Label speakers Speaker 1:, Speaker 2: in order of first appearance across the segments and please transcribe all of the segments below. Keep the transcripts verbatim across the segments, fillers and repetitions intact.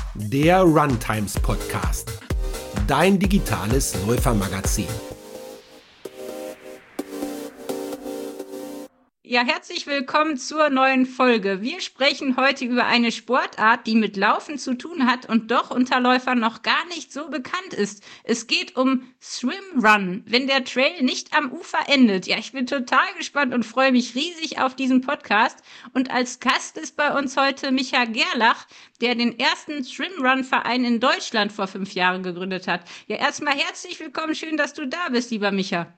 Speaker 1: der Runtimes Podcast, dein digitales Läufermagazin.
Speaker 2: Ja, herzlich willkommen zur neuen Folge. Wir sprechen heute über eine Sportart, die mit Laufen zu tun hat und doch unter Läufern noch gar nicht so bekannt ist. Es geht um Swim Run, wenn der Trail nicht am Ufer endet. Ja, ich bin total gespannt und freue mich riesig auf diesen Podcast. Und als Gast ist bei uns heute Micha Gerlach, der den ersten Swim Run Verein in Deutschland vor fünf Jahren gegründet hat. Ja, erstmal herzlich willkommen. Schön, dass du da bist, lieber Micha.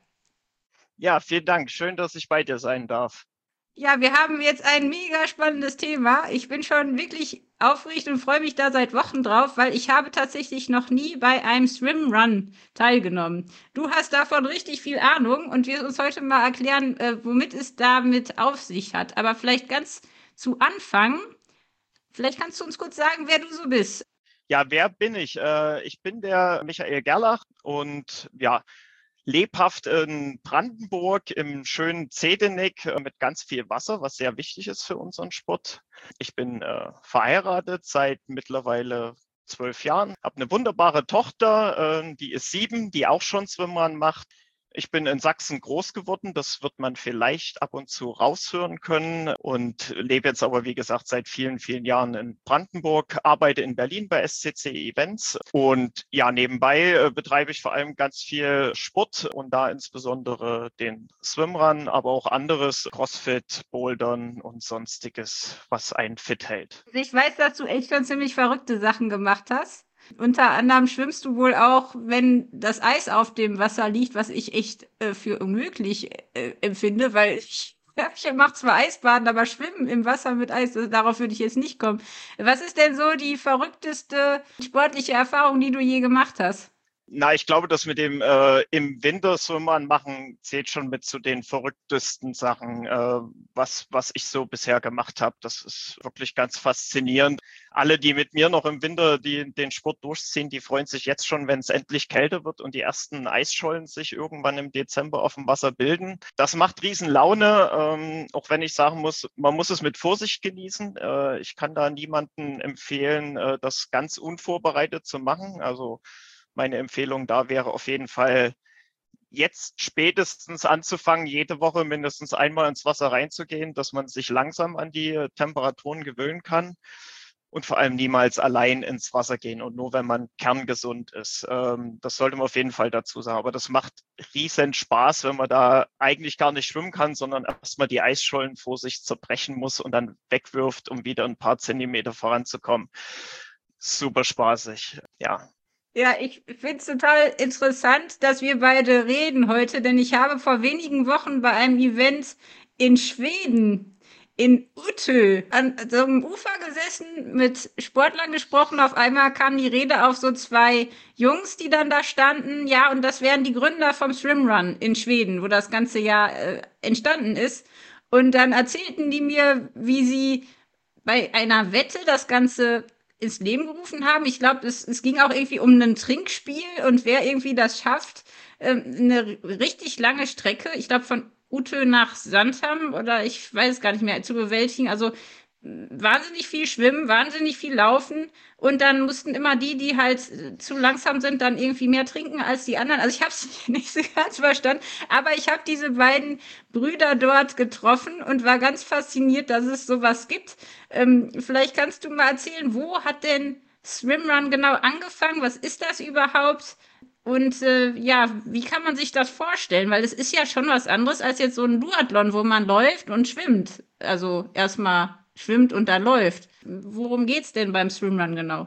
Speaker 3: Ja, vielen Dank. Schön, dass ich bei dir sein darf.
Speaker 2: Ja, wir haben jetzt ein mega spannendes Thema. Ich bin schon wirklich aufgeregt und freue mich da seit Wochen drauf, weil ich habe tatsächlich noch nie bei einem Swim-Run teilgenommen. Du hast davon richtig viel Ahnung und wirst uns heute mal erklären, äh, womit es damit auf sich hat. Aber vielleicht ganz zu Anfang, vielleicht kannst du uns kurz sagen, wer du so bist.
Speaker 3: Ja, wer bin ich? Äh, ich bin der Michael Gerlach und ja, lebhaft in Brandenburg im schönen Zehdenick mit ganz viel Wasser, was sehr wichtig ist für unseren Sport. Ich bin äh, verheiratet seit mittlerweile zwölf Jahren, habe eine wunderbare Tochter, äh, die ist sieben, die auch schon Swimrun macht. Ich bin in Sachsen groß geworden, das wird man vielleicht ab und zu raushören können und lebe jetzt aber, wie gesagt, seit vielen, vielen Jahren in Brandenburg, arbeite in Berlin bei S C C Events und ja, nebenbei äh, betreibe ich vor allem ganz viel Sport und da insbesondere den Swimrun, aber auch anderes, Crossfit, Bouldern und sonstiges, was einen fit hält.
Speaker 2: Ich weiß, dass du echt schon ziemlich verrückte Sachen gemacht hast. Unter anderem schwimmst du wohl auch, wenn das Eis auf dem Wasser liegt, was ich echt äh, für unmöglich äh, empfinde, weil ich, ja, ich mache zwar Eisbaden, aber Schwimmen im Wasser mit Eis, also darauf würde ich jetzt nicht kommen. Was ist denn so die verrückteste sportliche Erfahrung, die du je gemacht hast?
Speaker 3: Na, ich glaube, das mit dem äh, im Winter Swimmern machen zählt schon mit zu den verrücktesten Sachen, äh, was, was ich so bisher gemacht habe. Das ist wirklich ganz faszinierend. Alle, die mit mir noch im Winter die, den Sport durchziehen, die freuen sich jetzt schon, wenn es endlich kälter wird und die ersten Eisschollen sich irgendwann im Dezember auf dem Wasser bilden. Das macht riesen Laune, ähm, auch wenn ich sagen muss, man muss es mit Vorsicht genießen. Äh, ich kann da niemanden empfehlen, äh, das ganz unvorbereitet zu machen. Also meine Empfehlung da wäre auf jeden Fall, jetzt spätestens anzufangen, jede Woche mindestens einmal ins Wasser reinzugehen, dass man sich langsam an die Temperaturen gewöhnen kann und vor allem niemals allein ins Wasser gehen und nur, wenn man kerngesund ist. Das sollte man auf jeden Fall dazu sagen. Aber das macht riesen Spaß, wenn man da eigentlich gar nicht schwimmen kann, sondern erstmal die Eisschollen vor sich zerbrechen muss und dann wegwirft, um wieder ein paar Zentimeter voranzukommen. Super spaßig, ja.
Speaker 2: Ja, ich finde es total interessant, dass wir beide reden heute, denn ich habe vor wenigen Wochen bei einem Event in Schweden, in Utö, an so einem Ufer gesessen, mit Sportlern gesprochen. Auf einmal kam die Rede auf so zwei Jungs, die dann da standen. Ja, und das wären die Gründer vom Swimrun in Schweden, wo das ganze Jahr äh, entstanden ist. Und dann erzählten die mir, wie sie bei einer Wette das Ganze ins Leben gerufen haben. Ich glaube, es, es ging auch irgendwie um ein Trinkspiel und wer irgendwie das schafft, ähm, eine richtig lange Strecke, ich glaube von Utö nach Sandham oder ich weiß es gar nicht mehr, zu bewältigen. Also wahnsinnig viel schwimmen, wahnsinnig viel laufen und dann mussten immer die, die halt zu langsam sind, dann irgendwie mehr trinken als die anderen. Also ich habe es nicht so ganz verstanden, aber ich habe diese beiden Brüder dort getroffen und war ganz fasziniert, dass es sowas gibt. Ähm, vielleicht kannst du mal erzählen, wo hat denn Swimrun genau angefangen? Was ist das überhaupt? Und äh, ja, wie kann man sich das vorstellen? Weil es ist ja schon was anderes als jetzt so ein Duathlon, wo man läuft und schwimmt. Also erstmal schwimmt und dann läuft. Worum geht's denn beim Swimrun genau?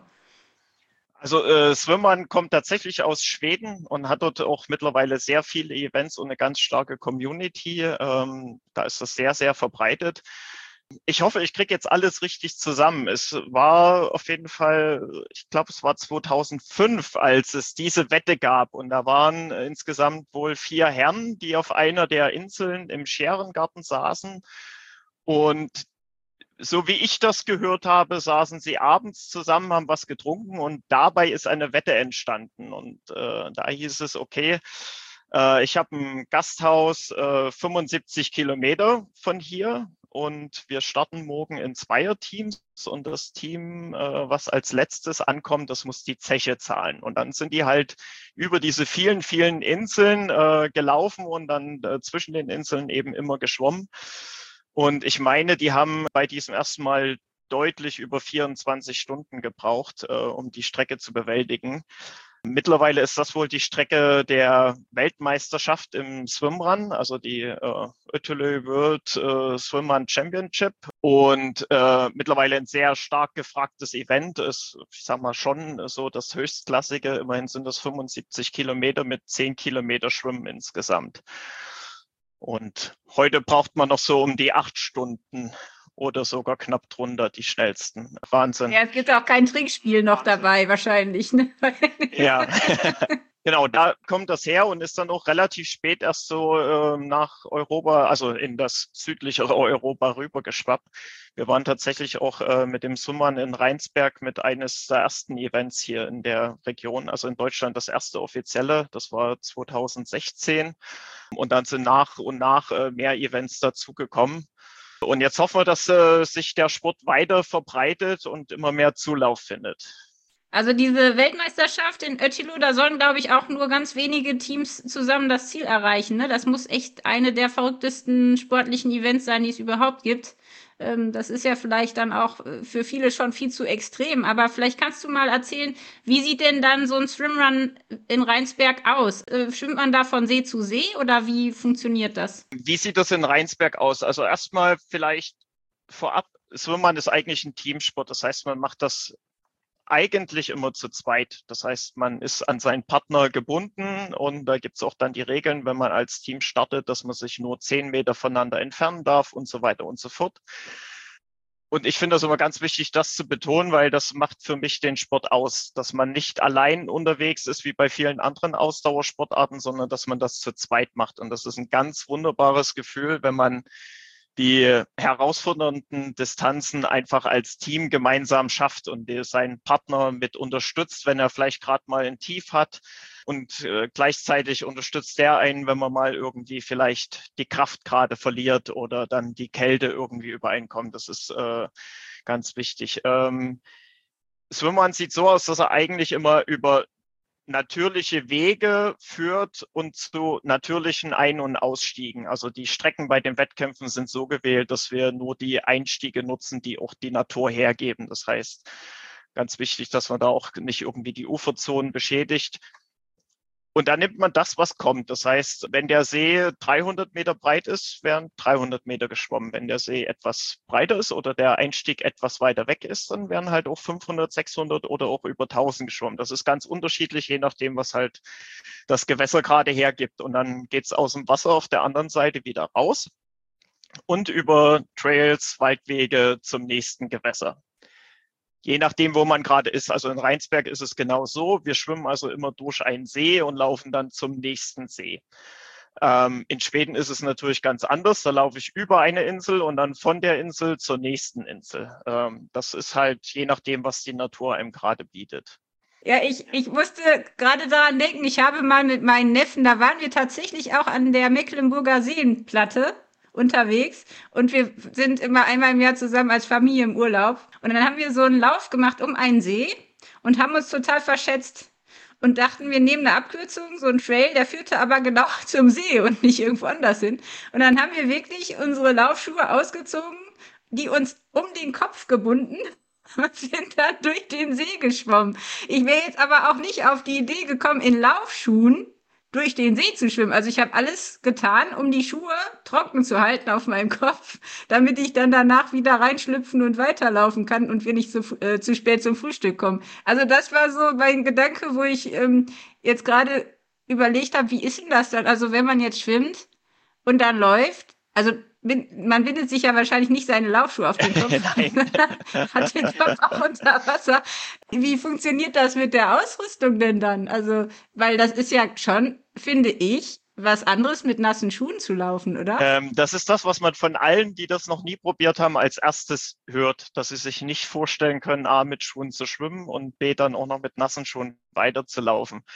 Speaker 3: Also äh, Swimrun kommt tatsächlich aus Schweden und hat dort auch mittlerweile sehr viele Events und eine ganz starke Community. Ähm, da ist das sehr, sehr verbreitet. Ich hoffe, ich kriege jetzt alles richtig zusammen. Es war auf jeden Fall, ich glaube, es war zweitausendfünf, als es diese Wette gab. Und da waren insgesamt wohl vier Herren, die auf einer der Inseln im Schärengarten saßen. Und so wie ich das gehört habe, saßen sie abends zusammen, haben was getrunken und dabei ist eine Wette entstanden. Und äh, da hieß es, okay, äh, ich habe ein Gasthaus äh, fünfundsiebzig Kilometer von hier und wir starten morgen in Zweierteams und das Team, äh, was als letztes ankommt, das muss die Zeche zahlen. Und dann sind die halt über diese vielen, vielen Inseln äh, gelaufen und dann äh, zwischen den Inseln eben immer geschwommen. Und ich meine, die haben bei diesem ersten Mal deutlich über vierundzwanzig Stunden gebraucht, äh, um die Strecke zu bewältigen. Mittlerweile ist das wohl die Strecke der Weltmeisterschaft im Swimrun, also die äh, Ötillö World äh, Swimrun Championship. Und äh, mittlerweile ein sehr stark gefragtes Event ist, ich sag mal, schon so das höchstklassige. Immerhin sind das fünfundsiebzig Kilometer mit zehn Kilometer Schwimmen insgesamt. Und heute braucht man noch so um die acht Stunden oder sogar knapp drunter die schnellsten. Wahnsinn.
Speaker 2: Ja, es gibt auch kein Trinkspiel noch dabei wahrscheinlich. Ne?
Speaker 3: Ja, genau, da kommt das her und ist dann auch relativ spät erst so äh, nach Europa, also in das südlichere Europa rübergeschwappt. Wir waren tatsächlich auch äh, mit dem Swimrun in Rheinsberg mit eines der ersten Events hier in der Region, also in Deutschland das erste offizielle, das war zweitausendsechzehn. Und dann sind nach und nach äh, mehr Events dazugekommen. Und jetzt hoffen wir, dass äh, sich der Sport weiter verbreitet und immer mehr Zulauf findet.
Speaker 2: Also diese Weltmeisterschaft in Ötillö, da sollen, glaube ich, auch nur ganz wenige Teams zusammen das Ziel erreichen. Ne? Das muss echt eine der verrücktesten sportlichen Events sein, die es überhaupt gibt. Ähm, das ist ja vielleicht dann auch für viele schon viel zu extrem. Aber vielleicht kannst du mal erzählen, wie sieht denn dann so ein Swimrun in Rheinsberg aus? Äh, schwimmt man da von See zu See oder wie funktioniert das?
Speaker 3: Wie sieht das in Rheinsberg aus? Also erstmal vielleicht vorab, Swimrun ist eigentlich ein Teamsport. Das heißt, man macht das eigentlich immer zu zweit. Das heißt, man ist an seinen Partner gebunden und da gibt es auch dann die Regeln, wenn man als Team startet, dass man sich nur zehn Meter voneinander entfernen darf und so weiter und so fort. Und ich finde das immer ganz wichtig, das zu betonen, weil das macht für mich den Sport aus, dass man nicht allein unterwegs ist, wie bei vielen anderen Ausdauersportarten, sondern dass man das zu zweit macht. Und das ist ein ganz wunderbares Gefühl, wenn man die herausfordernden Distanzen einfach als Team gemeinsam schafft und seinen Partner mit unterstützt, wenn er vielleicht gerade mal ein Tief hat und äh, gleichzeitig unterstützt der einen, wenn man mal irgendwie vielleicht die Kraft gerade verliert oder dann die Kälte irgendwie übereinkommt. Das ist äh, ganz wichtig. Ähm, Swimrun sieht so aus, dass er eigentlich immer über natürliche Wege führt und zu natürlichen Ein- und Ausstiegen. Also die Strecken bei den Wettkämpfen sind so gewählt, dass wir nur die Einstiege nutzen, die auch die Natur hergeben. Das heißt, ganz wichtig, dass man da auch nicht irgendwie die Uferzonen beschädigt. Und dann nimmt man das, was kommt. Das heißt, wenn der See dreihundert Meter breit ist, werden dreihundert Meter geschwommen. Wenn der See etwas breiter ist oder der Einstieg etwas weiter weg ist, dann werden halt auch fünfhundert, sechshundert oder auch über tausend geschwommen. Das ist ganz unterschiedlich, je nachdem, was halt das Gewässer gerade hergibt. Und dann geht's aus dem Wasser auf der anderen Seite wieder raus und über Trails, Waldwege zum nächsten Gewässer. Je nachdem, wo man gerade ist. Also in Rheinsberg ist es genau so. Wir schwimmen also immer durch einen See und laufen dann zum nächsten See. Ähm, in Schweden ist es natürlich ganz anders. Da laufe ich über eine Insel und dann von der Insel zur nächsten Insel. Ähm, das ist halt je nachdem, was die Natur einem gerade bietet.
Speaker 2: Ja, ich, ich musste gerade daran denken, ich habe mal mit meinen Neffen, da waren wir tatsächlich auch an der Mecklenburger Seenplatte unterwegs und wir sind immer einmal im Jahr zusammen als Familie im Urlaub. Und dann haben wir so einen Lauf gemacht um einen See und haben uns total verschätzt und dachten, wir nehmen eine Abkürzung, so einen Trail, der führte aber genau zum See und nicht irgendwo anders hin. Und dann haben wir wirklich unsere Laufschuhe ausgezogen, die uns um den Kopf gebunden und sind dann durch den See geschwommen. Ich wäre jetzt aber auch nicht auf die Idee gekommen, in Laufschuhen durch den See zu schwimmen. Also ich habe alles getan, um die Schuhe trocken zu halten auf meinem Kopf, damit ich dann danach wieder reinschlüpfen und weiterlaufen kann und wir nicht zu, äh, zu spät zum Frühstück kommen. Also das war so mein Gedanke, wo ich ähm, jetzt gerade überlegt habe, wie ist denn das dann? Also wenn man jetzt schwimmt und dann läuft, also man bindet sich ja wahrscheinlich nicht seine Laufschuhe auf den Kopf, hat den Kopf auch unter Wasser. Wie funktioniert das mit der Ausrüstung denn dann? Also, weil das ist ja schon, finde ich, was anderes mit nassen Schuhen zu laufen, oder?
Speaker 3: Ähm, das ist das, was man von allen, die das noch nie probiert haben, als erstes hört, dass sie sich nicht vorstellen können, A, mit Schuhen zu schwimmen und B, dann auch noch mit nassen Schuhen weiterzulaufen.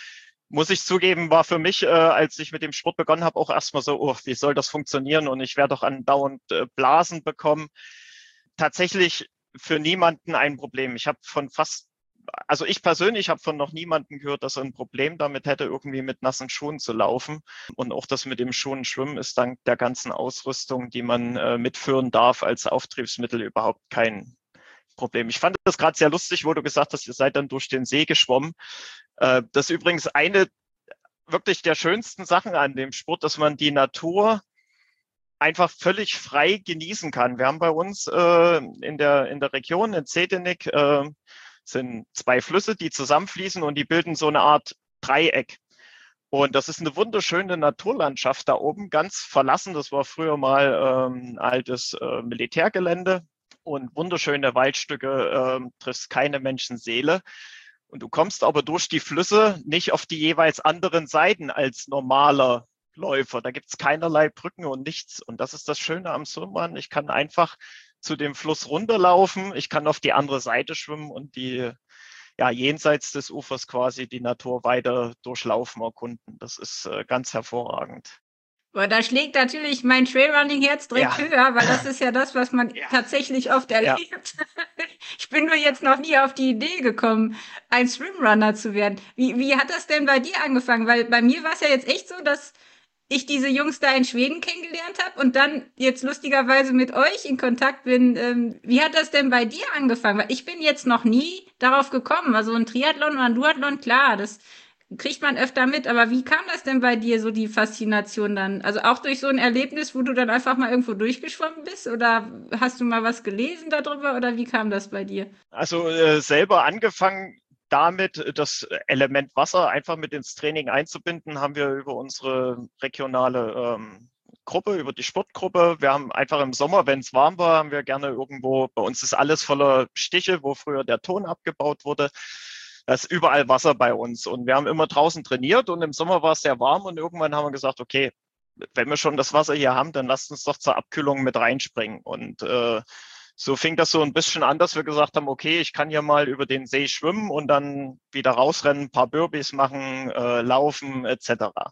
Speaker 3: muss ich zugeben, war für mich, äh, als ich mit dem Sport begonnen habe, auch erstmal so, oh, wie soll das funktionieren? Und ich werde doch andauernd äh, Blasen bekommen. Tatsächlich für niemanden ein Problem. Ich habe von fast, also ich persönlich habe von noch niemanden gehört, dass er ein Problem damit hätte, irgendwie mit nassen Schuhen zu laufen. Und auch das mit dem Schuhen schwimmen ist dank der ganzen Ausrüstung, die man äh, mitführen darf, als Auftriebsmittel überhaupt kein Problem. Ich fand das gerade sehr lustig, wo du gesagt hast, ihr seid dann durch den See geschwommen. Äh, das ist übrigens eine wirklich der schönsten Sachen an dem Sport, dass man die Natur einfach völlig frei genießen kann. Wir haben bei uns äh, in der in der Region in Zehdenick äh, sind zwei Flüsse, die zusammenfließen und die bilden so eine Art Dreieck. Und das ist eine wunderschöne Naturlandschaft da oben, ganz verlassen. Das war früher mal ähm, ein altes äh, Militärgelände und wunderschöne Waldstücke, äh, triffst keine Menschenseele. Und du kommst aber durch die Flüsse nicht auf die jeweils anderen Seiten als normaler Läufer. Da gibt es keinerlei Brücken und nichts. Und das ist das Schöne am Swimrun. Ich kann einfach zu dem Fluss runterlaufen. Ich kann auf die andere Seite schwimmen und die, ja, jenseits des Ufers quasi die Natur weiter durchlaufen, erkunden. Das ist äh, ganz hervorragend.
Speaker 2: Boah, da schlägt natürlich mein Trailrunning-Herz direkt
Speaker 3: Ja.
Speaker 2: höher, weil das ist ja das, was man
Speaker 3: Ja.
Speaker 2: tatsächlich oft
Speaker 3: Ja.
Speaker 2: erlebt. Ich bin nur jetzt noch nie auf die Idee gekommen, ein Swimrunner zu werden. Wie, wie hat das denn bei dir angefangen? Weil bei mir war es ja jetzt echt so, dass ich diese Jungs da in Schweden kennengelernt habe und dann jetzt lustigerweise mit euch in Kontakt bin. Ähm, wie hat das denn bei dir angefangen? Weil ich bin jetzt noch nie darauf gekommen. Also ein Triathlon oder ein Duathlon, klar, das kriegt man öfter mit. Aber wie kam das denn bei dir, so die Faszination dann? Also auch durch so ein Erlebnis, wo du dann einfach mal irgendwo durchgeschwommen bist? Oder hast du mal was gelesen darüber? Oder wie kam das bei dir?
Speaker 3: Also äh, selber angefangen damit, das Element Wasser einfach mit ins Training einzubinden, haben wir über unsere regionale ähm, Gruppe, über die Sportgruppe. Wir haben einfach im Sommer, wenn es warm war, haben wir gerne irgendwo, bei uns ist alles voller Stiche, wo früher der Ton abgebaut wurde. Da ist überall Wasser bei uns. Und wir haben immer draußen trainiert und im Sommer war es sehr warm und irgendwann haben wir gesagt, okay, wenn wir schon das Wasser hier haben, dann lasst uns doch zur Abkühlung mit reinspringen. Und äh, so fing das so ein bisschen an, dass wir gesagt haben, okay, ich kann hier mal über den See schwimmen und dann wieder rausrennen, ein paar Burpees machen, äh, laufen et cetera.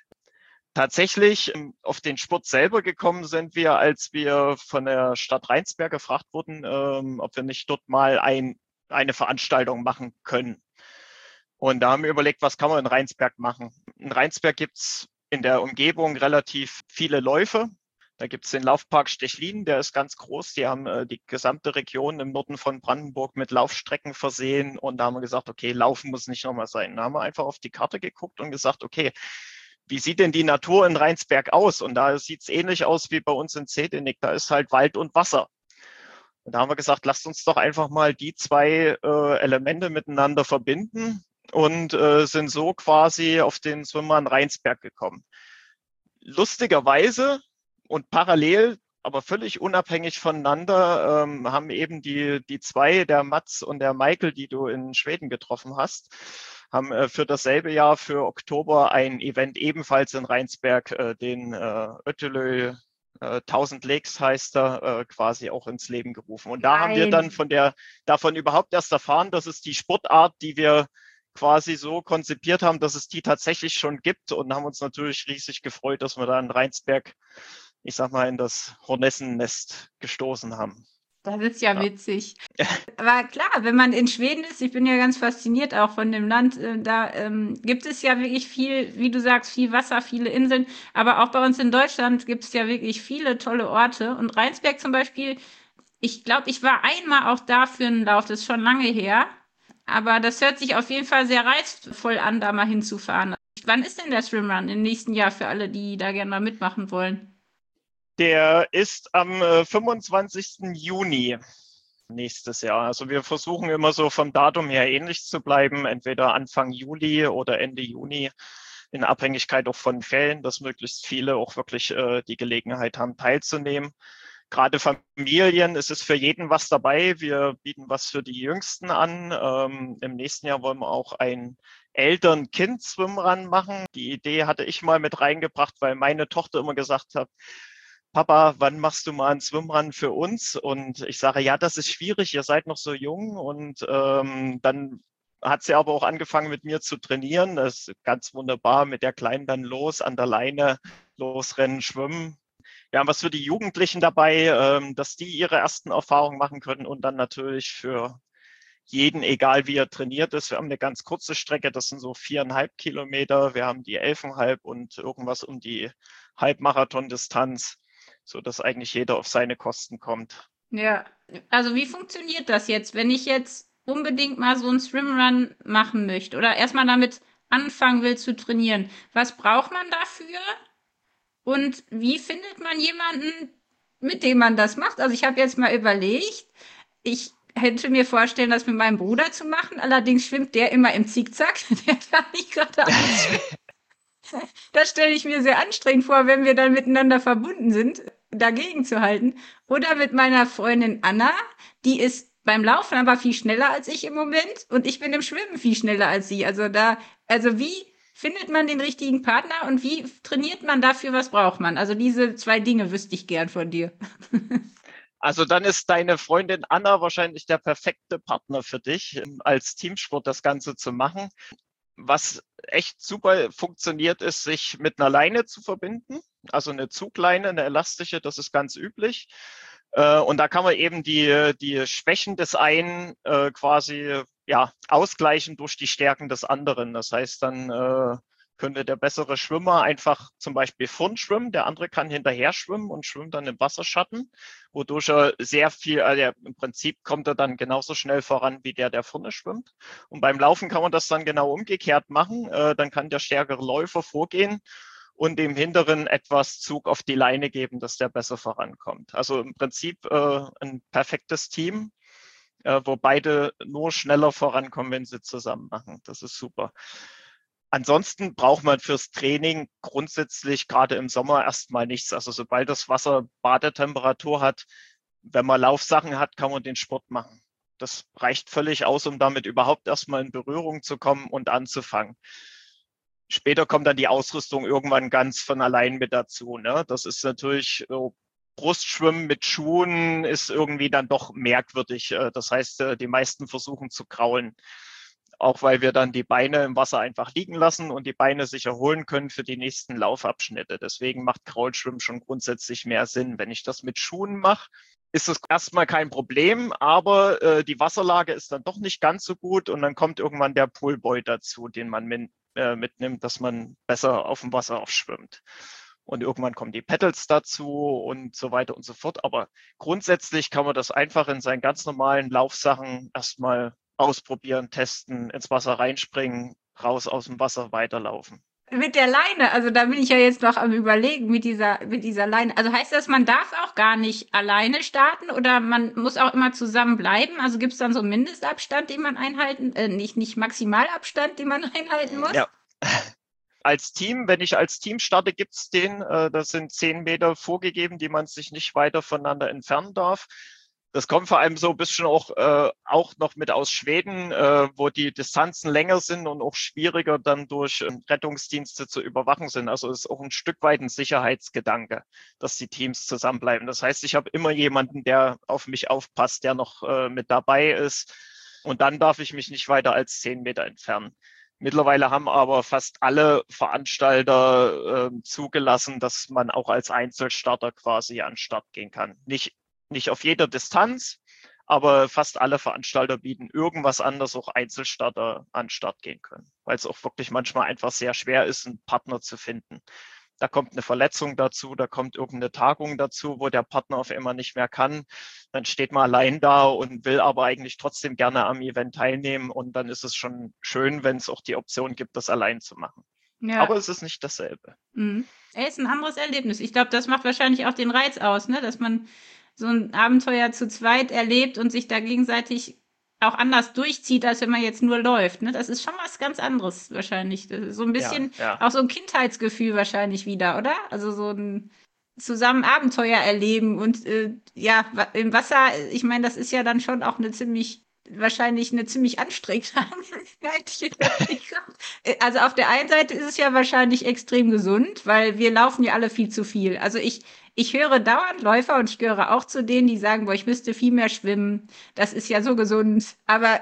Speaker 3: Tatsächlich auf den Sport selber gekommen sind wir, als wir von der Stadt Rheinsberg gefragt wurden, ähm, ob wir nicht dort mal ein, eine Veranstaltung machen können. Und da haben wir überlegt, was kann man in Rheinsberg machen? In Rheinsberg gibt's in der Umgebung relativ viele Läufe. Da gibt's den Laufpark Stechlin, der ist ganz groß. Die haben äh, die gesamte Region im Norden von Brandenburg mit Laufstrecken versehen. Und da haben wir gesagt, okay, Laufen muss nicht nochmal sein. Da haben wir einfach auf die Karte geguckt und gesagt, okay, wie sieht denn die Natur in Rheinsberg aus? Und da sieht's ähnlich aus wie bei uns in Zehdenick. Da ist halt Wald und Wasser. Und da haben wir gesagt, lasst uns doch einfach mal die zwei äh, Elemente miteinander verbinden und äh, sind so quasi auf den Swimrun Rheinsberg gekommen. Lustigerweise und parallel, aber völlig unabhängig voneinander, ähm, haben eben die, die zwei, der Mats und der Michael, die du in Schweden getroffen hast, haben äh, für dasselbe Jahr, für Oktober, ein Event ebenfalls in Rheinsberg, äh, den äh, Öttelö äh, tausend Lakes heißt er, äh, quasi auch ins Leben gerufen. Und da haben wir dann von der, davon überhaupt erst erfahren, dass es die Sportart, die wir quasi so konzipiert haben, dass es die tatsächlich schon gibt und haben uns natürlich riesig gefreut, dass wir da in Rheinsberg, ich sag mal, in das Hornissennest gestoßen haben.
Speaker 2: Das ist ja, ja witzig. Aber klar, wenn man in Schweden ist, ich bin ja ganz fasziniert auch von dem Land, äh, da ähm, gibt es ja wirklich viel, wie du sagst, viel Wasser, viele Inseln, aber auch bei uns in Deutschland gibt es ja wirklich viele tolle Orte. Und Rheinsberg zum Beispiel, ich glaube, ich war einmal auch da für einen Lauf, das ist schon lange her, aber das hört sich auf jeden Fall sehr reizvoll an, da mal hinzufahren. Wann ist denn der Swimrun im nächsten Jahr für alle, die da gerne mal mitmachen wollen?
Speaker 3: Der ist am äh, fünfundzwanzigsten Juni nächstes Jahr. Also wir versuchen immer so vom Datum her ähnlich zu bleiben, entweder Anfang Juli oder Ende Juni, in Abhängigkeit auch von Fällen, dass möglichst viele auch wirklich äh, die Gelegenheit haben, teilzunehmen. Gerade Familien, es ist für jeden was dabei. Wir bieten was für die Jüngsten an. Ähm, im nächsten Jahr wollen wir auch ein Eltern-Kind-Swimrun machen. Die Idee hatte ich mal mit reingebracht, weil meine Tochter immer gesagt hat, Papa, wann machst du mal einen Swimrun für uns? Und ich sage, ja, das ist schwierig, ihr seid noch so jung. Und ähm, dann hat sie aber auch angefangen mit mir zu trainieren. Das ist ganz wunderbar, mit der Kleinen dann los, an der Leine, losrennen, schwimmen. Wir haben was für die Jugendlichen dabei, dass die ihre ersten Erfahrungen machen können und dann natürlich für jeden, egal wie er trainiert ist. Wir haben eine ganz kurze Strecke, das sind so viereinhalb Kilometer. Wir haben die elfeinhalb und irgendwas um die Halbmarathon-Distanz, sodass eigentlich jeder auf seine Kosten kommt.
Speaker 2: Ja, also wie funktioniert das jetzt, wenn ich jetzt unbedingt mal so einen Swimrun machen möchte oder erstmal damit anfangen will zu trainieren? Was braucht man dafür? Und wie findet man jemanden, mit dem man das macht? Also ich habe jetzt mal überlegt, ich hätte mir vorstellen, das mit meinem Bruder zu machen. Allerdings schwimmt der immer im Zickzack. Der kann nicht geradeaus schwimmen. Das stelle ich mir sehr anstrengend vor, wenn wir dann miteinander verbunden sind, dagegen zu halten. Oder mit meiner Freundin Anna, die ist beim Laufen aber viel schneller als ich im Moment und ich bin im Schwimmen viel schneller als sie. Also da, also wie findet man den richtigen Partner und wie trainiert man dafür, was braucht man? Also diese zwei Dinge wüsste ich gern von dir.
Speaker 3: Also dann ist deine Freundin Anna wahrscheinlich der perfekte Partner für dich, als Teamsport das Ganze zu machen. Was echt super funktioniert, ist, sich mit einer Leine zu verbinden. Also eine Zugleine, eine elastische, das ist ganz üblich. Und da kann man eben die, die Schwächen des einen äh, quasi ja, ausgleichen durch die Stärken des anderen. Das heißt, dann äh, könnte der bessere Schwimmer einfach zum Beispiel vorn schwimmen, der andere kann hinterher schwimmen und schwimmt dann im Wasserschatten, wodurch er sehr viel, also im Prinzip kommt er dann genauso schnell voran wie der, der vorne schwimmt. Und beim Laufen kann man das dann genau umgekehrt machen. Äh, dann kann der stärkere Läufer vorgehen und dem Hinteren etwas Zug auf die Leine geben, dass der besser vorankommt. Also im Prinzip äh, ein perfektes Team, äh, wo beide nur schneller vorankommen, wenn sie zusammen machen. Das ist super. Ansonsten braucht man fürs Training grundsätzlich gerade im Sommer erstmal nichts. Also sobald das Wasser Badetemperatur hat, wenn man Laufsachen hat, kann man den Sport machen. Das reicht völlig aus, um damit überhaupt erstmal in Berührung zu kommen und anzufangen. Später kommt dann die Ausrüstung irgendwann ganz von allein mit dazu. Ne? Das ist natürlich so, Brustschwimmen mit Schuhen ist irgendwie dann doch merkwürdig. Das heißt, die meisten versuchen zu kraulen. Auch weil wir dann die Beine im Wasser einfach liegen lassen und die Beine sich erholen können für die nächsten Laufabschnitte. Deswegen macht Kraulschwimmen schon grundsätzlich mehr Sinn. Wenn ich das mit Schuhen mache, ist das erstmal kein Problem, aber äh, die Wasserlage ist dann doch nicht ganz so gut und dann kommt irgendwann der Poolboy dazu, den man min, äh, mitnimmt, dass man besser auf dem Wasser aufschwimmt. Und irgendwann kommen die Pedals dazu und so weiter und so fort. Aber grundsätzlich kann man das einfach in seinen ganz normalen Laufsachen erstmal ausprobieren, testen, ins Wasser reinspringen, raus aus dem Wasser weiterlaufen.
Speaker 2: Mit der Leine, also da bin ich ja jetzt noch am Überlegen mit dieser, mit dieser Leine. Also heißt das, man darf auch gar nicht alleine starten oder man muss auch immer zusammen bleiben? Also gibt es dann so einen Mindestabstand, den man einhalten, äh, nicht, nicht Maximalabstand, den man einhalten muss?
Speaker 3: Ja. Als Team, wenn ich als Team starte, gibt es den, äh, das sind zehn Meter vorgegeben, die man sich nicht weiter voneinander entfernen darf. Das kommt vor allem so ein bisschen auch, äh, auch noch mit aus Schweden, äh, wo die Distanzen länger sind und auch schwieriger dann durch äh, Rettungsdienste zu überwachen sind. Also ist auch ein Stück weit ein Sicherheitsgedanke, dass die Teams zusammenbleiben. Das heißt, ich habe immer jemanden, der auf mich aufpasst, der noch äh, mit dabei ist. Und dann darf ich mich nicht weiter als zehn Meter entfernen. Mittlerweile haben aber fast alle Veranstalter äh, zugelassen, dass man auch als Einzelstarter quasi an den Start gehen kann. Nicht Nicht auf jeder Distanz, aber fast alle Veranstalter bieten irgendwas an, dass auch Einzelstarter an den Start gehen können, weil es auch wirklich manchmal einfach sehr schwer ist, einen Partner zu finden. Da kommt eine Verletzung dazu, da kommt irgendeine Tagung dazu, wo der Partner auf einmal nicht mehr kann. Dann steht man allein da und will aber eigentlich trotzdem gerne am Event teilnehmen. Und dann ist es schon schön, wenn es auch die Option gibt, das allein zu machen. Ja. Aber es ist nicht dasselbe.
Speaker 2: Mhm. Es ist ein anderes Erlebnis. Ich glaube, das macht wahrscheinlich auch den Reiz aus, ne? Dass man so ein Abenteuer zu zweit erlebt und sich da gegenseitig auch anders durchzieht, als wenn man jetzt nur läuft. Ne? Das ist schon was ganz anderes wahrscheinlich. Das ist so ein bisschen ja, ja. auch so ein Kindheitsgefühl wahrscheinlich wieder, oder? Also so ein zusammen Abenteuer erleben und äh, ja, im Wasser, ich meine, das ist ja dann schon auch eine ziemlich, wahrscheinlich eine ziemlich anstrengende Angelegenheit. Also auf der einen Seite ist es ja wahrscheinlich extrem gesund, weil wir laufen ja alle viel zu viel. Also ich Ich höre dauernd Läufer und ich gehöre auch zu denen, die sagen, boah, ich müsste viel mehr schwimmen. Das ist ja so gesund. Aber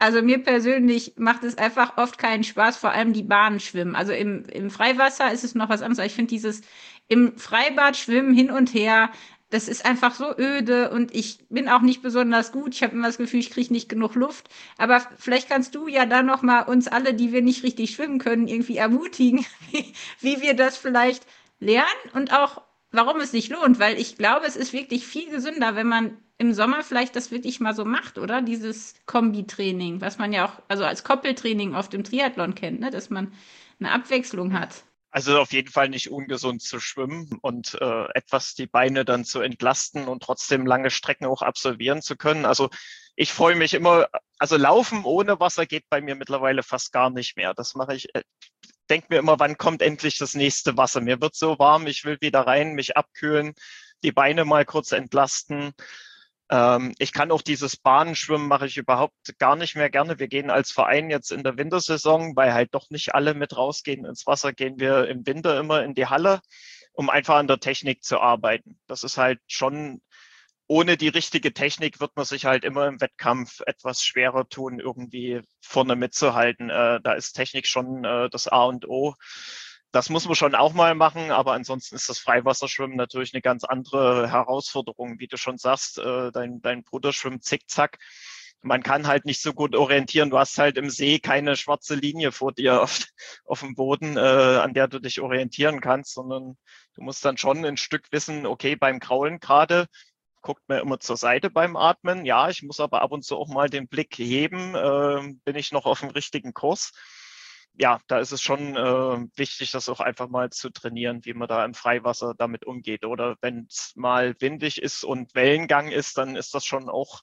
Speaker 2: Also mir persönlich macht es einfach oft keinen Spaß, vor allem die Bahnen schwimmen. Also im, im Freiwasser ist es noch was anderes. Aber ich finde dieses im Freibad schwimmen hin und her, das ist einfach so öde und ich bin auch nicht besonders gut. Ich habe immer das Gefühl, ich kriege nicht genug Luft. Aber vielleicht kannst du ja dann noch mal uns alle, die wir nicht richtig schwimmen können, irgendwie ermutigen, wie, wie wir das vielleicht lernen und auch, warum es sich lohnt. Weil ich glaube, es ist wirklich viel gesünder, wenn man im Sommer vielleicht das wirklich mal so macht, oder? Dieses Kombitraining, was man ja auch, also als Koppeltraining oft im Triathlon kennt, ne? Dass man eine Abwechslung hat.
Speaker 3: Also auf jeden Fall nicht ungesund zu schwimmen und äh, etwas die Beine dann zu entlasten und trotzdem lange Strecken auch absolvieren zu können. Also ich freue mich immer, also Laufen ohne Wasser geht bei mir mittlerweile fast gar nicht mehr. Das mache ich, äh, denke mir immer, wann kommt endlich das nächste Wasser? Mir wird so warm, ich will wieder rein, mich abkühlen, die Beine mal kurz entlasten. Ähm, ich kann auch dieses Bahnenschwimmen mache ich überhaupt gar nicht mehr gerne. Wir gehen als Verein jetzt in der Wintersaison, weil halt doch nicht alle mit rausgehen ins Wasser, gehen wir im Winter immer in die Halle, um einfach an der Technik zu arbeiten. Das ist halt schon, ohne die richtige Technik wird man sich halt immer im Wettkampf etwas schwerer tun, irgendwie vorne mitzuhalten. Äh, da ist Technik schon äh, das A und O. Das muss man schon auch mal machen, aber ansonsten ist das Freiwasserschwimmen natürlich eine ganz andere Herausforderung, wie du schon sagst. Äh, dein, dein Bruder schwimmt zickzack. Man kann halt nicht so gut orientieren. Du hast halt im See keine schwarze Linie vor dir auf, auf dem Boden, äh, an der du dich orientieren kannst, sondern du musst dann schon ein Stück wissen, okay, beim Kraulen gerade guckt man immer zur Seite beim Atmen. Ja, ich muss aber ab und zu auch mal den Blick heben. Äh, bin ich noch auf dem richtigen Kurs? Ja, da ist es schon äh, wichtig, das auch einfach mal zu trainieren, wie man da im Freiwasser damit umgeht. Oder wenn es mal windig ist und Wellengang ist, dann ist das schon auch,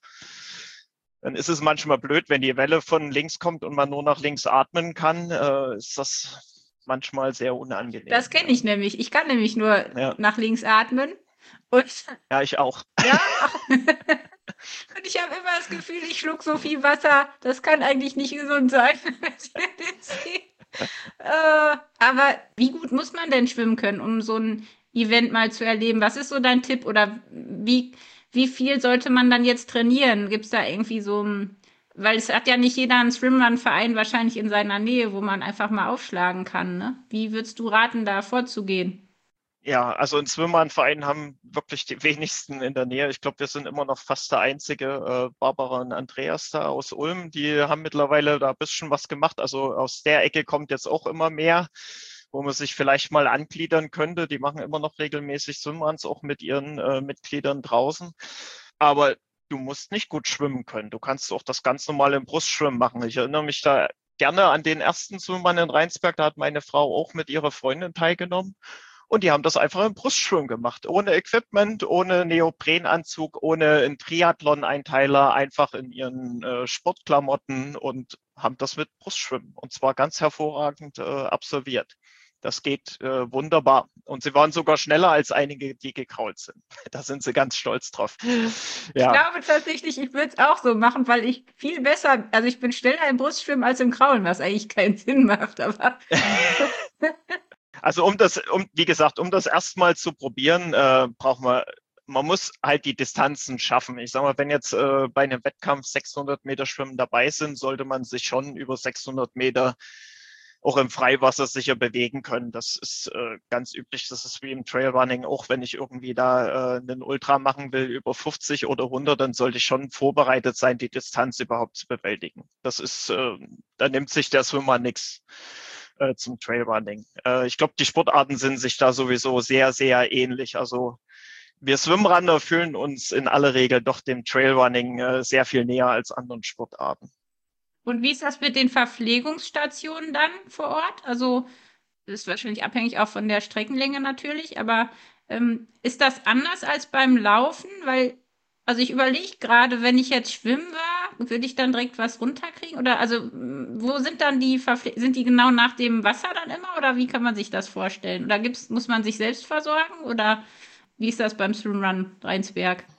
Speaker 3: dann ist es manchmal blöd, wenn die Welle von links kommt und man nur nach links atmen kann, äh, ist das manchmal sehr unangenehm.
Speaker 2: Das kenne ich nämlich. Ich kann nämlich nur
Speaker 3: Ja.
Speaker 2: nach links atmen. Und
Speaker 3: Ja, ich auch.
Speaker 2: ja, und ich habe immer das Gefühl, ich schluck so viel Wasser, das kann eigentlich nicht gesund sein. äh, aber wie gut muss man denn schwimmen können, um so ein Event mal zu erleben? Was ist so dein Tipp oder wie, wie viel sollte man dann jetzt trainieren? Gibt es da irgendwie so ein, weil es hat ja nicht jeder einen Swimrun-Verein wahrscheinlich in seiner Nähe, wo man einfach mal aufschlagen kann, ne? Wie würdest du raten, da vorzugehen?
Speaker 3: Ja, also einen Swimrun-Verein haben wirklich die wenigsten in der Nähe. Ich glaube, wir sind immer noch fast der einzige. Äh, Barbara und Andreas da aus Ulm, die haben mittlerweile da ein bisschen was gemacht. Also aus der Ecke kommt jetzt auch immer mehr, wo man sich vielleicht mal angliedern könnte. Die machen immer noch regelmäßig Swimruns, auch mit ihren äh, Mitgliedern draußen. Aber du musst nicht gut schwimmen können. Du kannst auch das ganz normale im Brustschwimmen machen. Ich erinnere mich da gerne an den ersten Swimrun in Rheinsberg. Da hat meine Frau auch mit ihrer Freundin teilgenommen. Und die haben das einfach im Brustschwimmen gemacht. Ohne Equipment, ohne Neoprenanzug, ohne einen Triathlon-Einteiler, einfach in ihren äh, Sportklamotten und haben das mit Brustschwimmen. Und zwar ganz hervorragend äh, absolviert. Das geht äh, wunderbar. Und sie waren sogar schneller als einige, die gekrault sind. Da sind sie ganz stolz drauf.
Speaker 2: Ja. Ich glaube tatsächlich, ich würde es auch so machen, weil ich viel besser, also ich bin schneller im Brustschwimmen als im Kraulen, was eigentlich keinen Sinn macht, aber...
Speaker 3: Also um das, um wie gesagt, um das erstmal zu probieren, äh, braucht man, man muss halt die Distanzen schaffen. Ich sage mal, wenn jetzt äh, bei einem Wettkampf sechshundert Meter Schwimmen dabei sind, sollte man sich schon über sechshundert Meter auch im Freiwasser sicher bewegen können. Das ist äh, ganz üblich. Das ist wie im Trailrunning. Auch wenn ich irgendwie da äh, einen Ultra machen will über fünfzig oder hundert, dann sollte ich schon vorbereitet sein, die Distanz überhaupt zu bewältigen. Das ist, äh, da nimmt sich der Swimmer nichts zum Trailrunning. Äh, ich glaube, die Sportarten sind sich da sowieso sehr, sehr ähnlich. Also wir Swimrunner fühlen uns in aller Regel doch dem Trailrunning äh, sehr viel näher als anderen Sportarten.
Speaker 2: Und wie ist das mit den Verpflegungsstationen dann vor Ort? Also das ist wahrscheinlich abhängig auch von der Streckenlänge natürlich, aber ähm, ist das anders als beim Laufen? Weil, also ich überlege gerade, wenn ich jetzt schwimmen war, würde ich dann direkt was runterkriegen? Oder also wo sind dann die Verpfle- sind die genau nach dem Wasser dann immer? Oder wie kann man sich das vorstellen? Oder gibt's, muss man sich selbst versorgen? Oder wie ist das beim Swimrun Rheinsberg?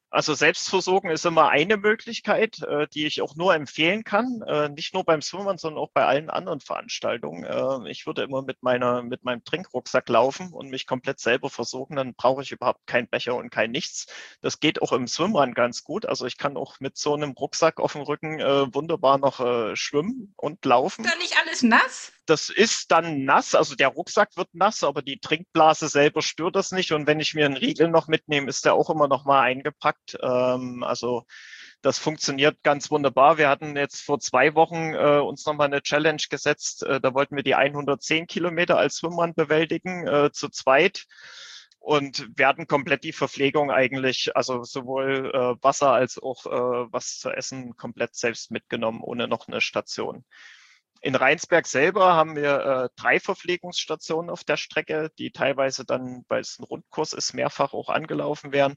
Speaker 3: Also Selbstversorgen ist immer eine Möglichkeit, äh, die ich auch nur empfehlen kann. Äh, nicht nur beim Swimmern, sondern auch bei allen anderen Veranstaltungen. Äh, ich würde immer mit meiner, mit meinem Trinkrucksack laufen und mich komplett selber versorgen. Dann brauche ich überhaupt keinen Becher und kein nichts. Das geht auch im Swimrun ganz gut. Also ich kann auch mit so einem Rucksack auf dem Rücken äh, wunderbar noch äh, schwimmen und laufen.
Speaker 2: Ist da nicht alles nass?
Speaker 3: Das ist dann nass, also der Rucksack wird nass, aber die Trinkblase selber stört das nicht. Und wenn ich mir einen Riegel noch mitnehme, ist der auch immer noch mal eingepackt. Ähm, also das funktioniert ganz wunderbar. Wir hatten jetzt vor zwei Wochen äh, uns nochmal eine Challenge gesetzt. Äh, da wollten wir die hundertzehn Kilometer als Schwimmbahn bewältigen, äh, zu zweit. Und wir hatten komplett die Verpflegung eigentlich, also sowohl äh, Wasser als auch äh, was zu essen, komplett selbst mitgenommen, ohne noch eine Station. In Rheinsberg selber haben wir äh, drei Verpflegungsstationen auf der Strecke, die teilweise dann, weil es ein Rundkurs ist, mehrfach auch angelaufen werden.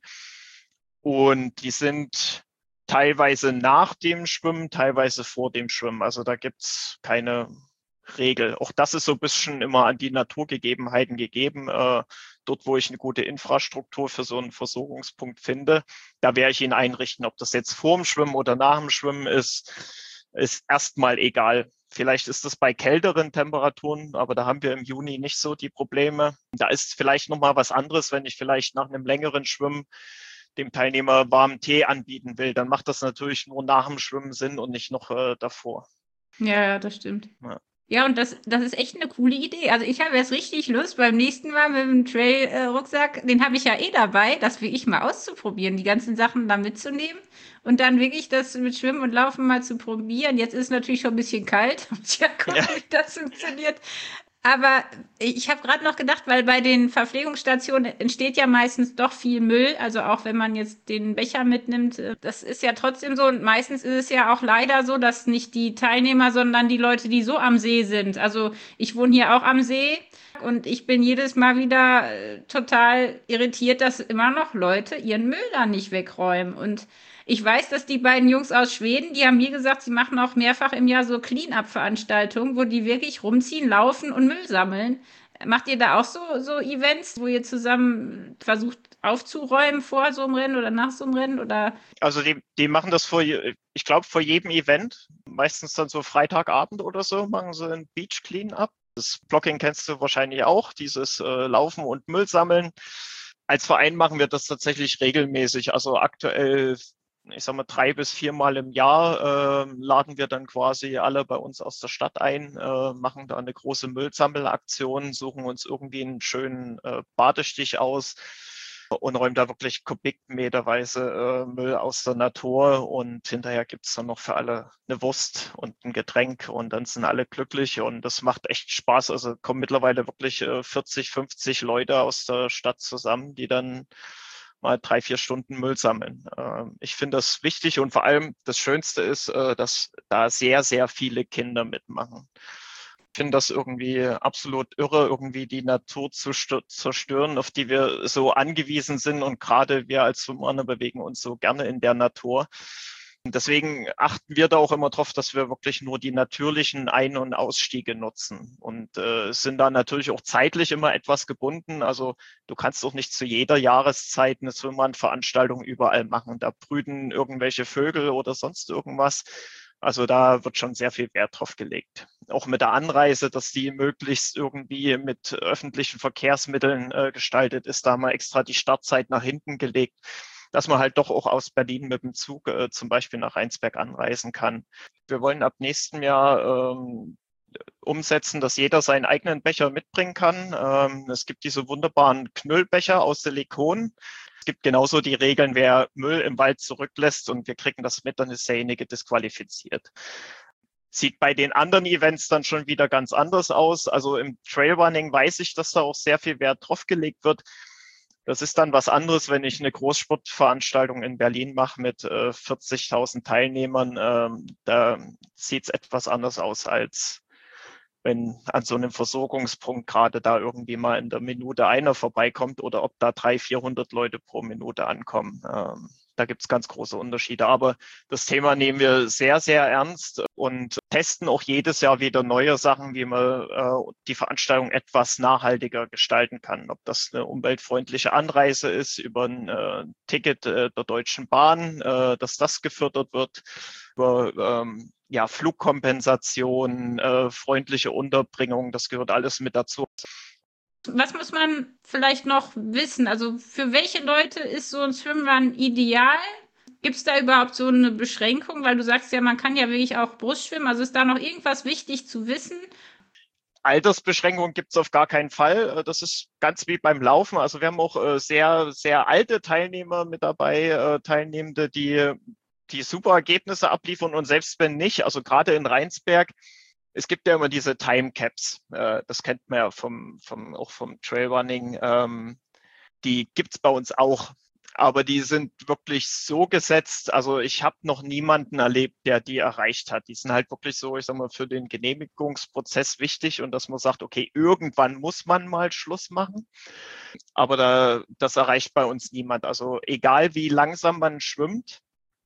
Speaker 3: Und die sind teilweise nach dem Schwimmen, teilweise vor dem Schwimmen. Also da gibt's keine Regel. Auch das ist so ein bisschen immer an die Naturgegebenheiten gegeben. Äh, dort, wo ich eine gute Infrastruktur für so einen Versorgungspunkt finde, da werde ich ihn einrichten. Ob das jetzt vor dem Schwimmen oder nach dem Schwimmen ist, ist erstmal egal. Vielleicht ist das bei kälteren Temperaturen, aber da haben wir im Juni nicht so die Probleme. Da ist vielleicht nochmal was anderes, wenn ich vielleicht nach einem längeren Schwimmen dem Teilnehmer warmen Tee anbieten will. Dann macht das natürlich nur nach dem Schwimmen Sinn und nicht noch äh, davor.
Speaker 2: Ja, ja, das stimmt.
Speaker 3: Ja.
Speaker 2: Ja, und das, das ist echt eine coole Idee. Also ich habe jetzt richtig Lust beim nächsten Mal mit dem Trail-Rucksack, den habe ich ja eh dabei, das wirklich mal auszuprobieren, die ganzen Sachen da mitzunehmen und dann wirklich das mit Schwimmen und Laufen mal zu probieren. Jetzt ist es natürlich schon ein bisschen kalt, muss ja gucken,
Speaker 3: Ja.
Speaker 2: wie das funktioniert. Aber ich habe gerade noch gedacht, weil bei den Verpflegungsstationen entsteht ja meistens doch viel Müll. Also auch wenn man jetzt den Becher mitnimmt, das ist ja trotzdem so. Und meistens ist es ja auch leider so, dass nicht die Teilnehmer, sondern die Leute, die so am See sind. Also ich wohne hier auch am See und ich bin jedes Mal wieder äh, total irritiert, dass immer noch Leute ihren Müll da nicht wegräumen. Und ich weiß, dass die beiden Jungs aus Schweden, die haben mir gesagt, sie machen auch mehrfach im Jahr so Clean-up-Veranstaltungen, wo die wirklich rumziehen, laufen und Müll sammeln. Macht ihr da auch so, so Events, wo ihr zusammen versucht aufzuräumen vor so einem Rennen oder nach so einem Rennen? Oder?
Speaker 3: Also die, die machen das vor, ich glaube, vor jedem Event, meistens dann so Freitagabend oder so, machen sie ein Beach Clean-up. Das Blocking kennst du wahrscheinlich auch, dieses äh, Laufen und Müll sammeln. Als Verein machen wir das tatsächlich regelmäßig. Also aktuell, ich sag mal, drei bis viermal im Jahr äh, laden wir dann quasi alle bei uns aus der Stadt ein, äh, machen da eine große Müllsammelaktion, suchen uns irgendwie einen schönen äh, Badestich aus und räumen da wirklich kubikmeterweise äh, Müll aus der Natur. Und hinterher gibt's dann noch für alle eine Wurst und ein Getränk und dann sind alle glücklich und das macht echt Spaß. Also kommen mittlerweile wirklich äh, vierzig, fünfzig Leute aus der Stadt zusammen, die dann mal drei, vier Stunden Müll sammeln. Ähm, ich finde das wichtig und vor allem das Schönste ist, äh, dass da sehr, sehr viele Kinder mitmachen. Ich finde das irgendwie absolut irre, irgendwie die Natur zu zerstören, auf die wir so angewiesen sind. Und gerade wir als Schwimmer bewegen uns so gerne in der Natur. Und deswegen achten wir da auch immer drauf, dass wir wirklich nur die natürlichen Ein- und Ausstiege nutzen und äh, sind da natürlich auch zeitlich immer etwas gebunden. Also du kannst auch nicht zu jeder Jahreszeit eine Schwimmbadveranstaltung überall machen. Da brüten irgendwelche Vögel oder sonst irgendwas. Also da wird schon sehr viel Wert drauf gelegt. Auch mit der Anreise, dass die möglichst irgendwie mit öffentlichen Verkehrsmitteln äh, gestaltet ist. Da haben wir extra die Startzeit nach hinten gelegt, dass man halt doch auch aus Berlin mit dem Zug äh, zum Beispiel nach Rheinsberg anreisen kann. Wir wollen ab nächstem Jahr ähm, umsetzen, dass jeder seinen eigenen Becher mitbringen kann. Ähm, es gibt diese wunderbaren Knüllbecher aus Silikon. Es gibt genauso die Regeln, wer Müll im Wald zurücklässt und wir kriegen das mit, dann ist derjenige disqualifiziert. Sieht bei den anderen Events dann schon wieder ganz anders aus. Also im Trailrunning weiß ich, dass da auch sehr viel Wert drauf gelegt wird. Das ist dann was anderes, wenn ich eine Großsportveranstaltung in Berlin mache mit äh, vierzigtausend Teilnehmern. Ähm, da sieht es etwas anders aus, als wenn an so einem Versorgungspunkt gerade da irgendwie mal in der Minute einer vorbeikommt oder ob da dreihundert, vierhundert Leute pro Minute ankommen. Ähm, Da gibt es ganz große Unterschiede. Aber das Thema nehmen wir sehr, sehr ernst und testen auch jedes Jahr wieder neue Sachen, wie man äh, die Veranstaltung etwas nachhaltiger gestalten kann. Ob das eine umweltfreundliche Anreise ist über ein äh, Ticket äh, der Deutschen Bahn, äh, dass das gefördert wird, über ähm, ja, Flugkompensation, äh, freundliche Unterbringung, das gehört alles mit dazu.
Speaker 2: Was muss man vielleicht noch wissen? Also für welche Leute ist so ein Swimrun ideal? Gibt es da überhaupt so eine Beschränkung? Weil du sagst ja, man kann ja wirklich auch Brustschwimmen. Also ist da noch irgendwas wichtig zu wissen?
Speaker 3: Altersbeschränkungen gibt es auf gar keinen Fall. Das ist ganz wie beim Laufen. Also wir haben auch sehr, sehr alte Teilnehmer mit dabei, Teilnehmende, die, die super Ergebnisse abliefern. Und selbst wenn nicht, also gerade in Rheinsberg, es gibt ja immer diese Time Caps. Das kennt man ja vom, vom, auch vom Trailrunning. Die gibt es bei uns auch. Aber die sind wirklich so gesetzt. Also ich habe noch niemanden erlebt, der die erreicht hat. Die sind halt wirklich so, ich sag mal, für den Genehmigungsprozess wichtig und dass man sagt, okay, irgendwann muss man mal Schluss machen. Aber da, das erreicht bei uns niemand. Also egal wie langsam man schwimmt,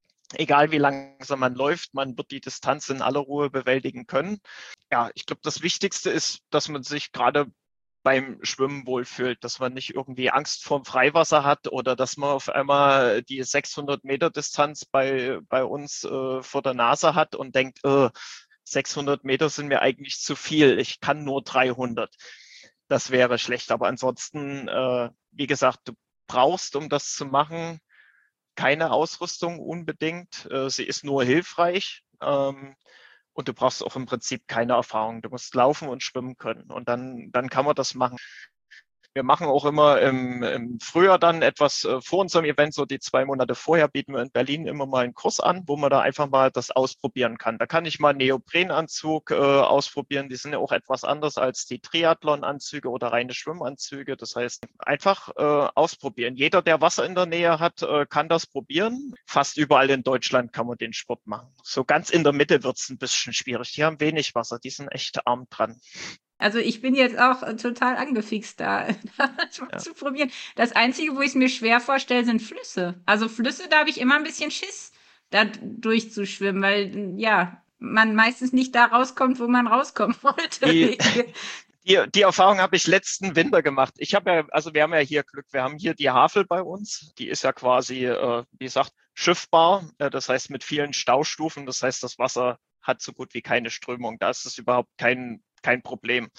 Speaker 3: egal wie langsam man läuft, man wird die Distanz in aller Ruhe bewältigen können. Ja, ich glaube, das Wichtigste ist, dass man sich gerade beim Schwimmen wohlfühlt, dass man nicht irgendwie Angst vorm Freiwasser hat oder dass man auf einmal die sechshundert Meter Distanz bei, bei uns äh, vor der Nase hat und denkt, äh, sechshundert Meter sind mir eigentlich zu viel, ich kann nur dreihundert. Das wäre schlecht, aber ansonsten, äh, wie gesagt, du brauchst, um das zu machen, keine Ausrüstung unbedingt. Äh, sie ist nur hilfreich. Ähm, Und du brauchst auch im Prinzip keine Erfahrung. Du musst laufen und schwimmen können. Und dann, dann kann man das machen. Wir machen auch immer im, im Frühjahr dann etwas äh, vor unserem Event, so die zwei Monate vorher bieten wir in Berlin immer mal einen Kurs an, wo man da einfach mal das ausprobieren kann. Da kann ich mal einen Neoprenanzug äh, ausprobieren. Die sind ja auch etwas anders als die Triathlon-Anzüge oder reine Schwimmanzüge. Das heißt, einfach äh, ausprobieren. Jeder, der Wasser in der Nähe hat, äh, kann das probieren. Fast überall in Deutschland kann man den Sport machen. So ganz in der Mitte wird es ein bisschen schwierig. Die haben wenig Wasser, die sind echt arm dran.
Speaker 2: Also ich bin jetzt auch total angefixt, da das mal
Speaker 3: Ja.
Speaker 2: zu probieren. Das Einzige, wo ich es mir schwer vorstelle, sind Flüsse. Also Flüsse, da habe ich immer ein bisschen Schiss, da durchzuschwimmen, weil ja, man meistens nicht da rauskommt, wo man rauskommen wollte.
Speaker 3: Die, die, die Erfahrung habe ich letzten Winter gemacht. Ich habe ja, also wir haben ja hier Glück, wir haben hier die Havel bei uns. Die ist ja quasi, äh, wie gesagt, schiffbar. Äh, das heißt mit vielen Staustufen. Das heißt, das Wasser hat so gut wie keine Strömung. Da ist es überhaupt kein kein Problem.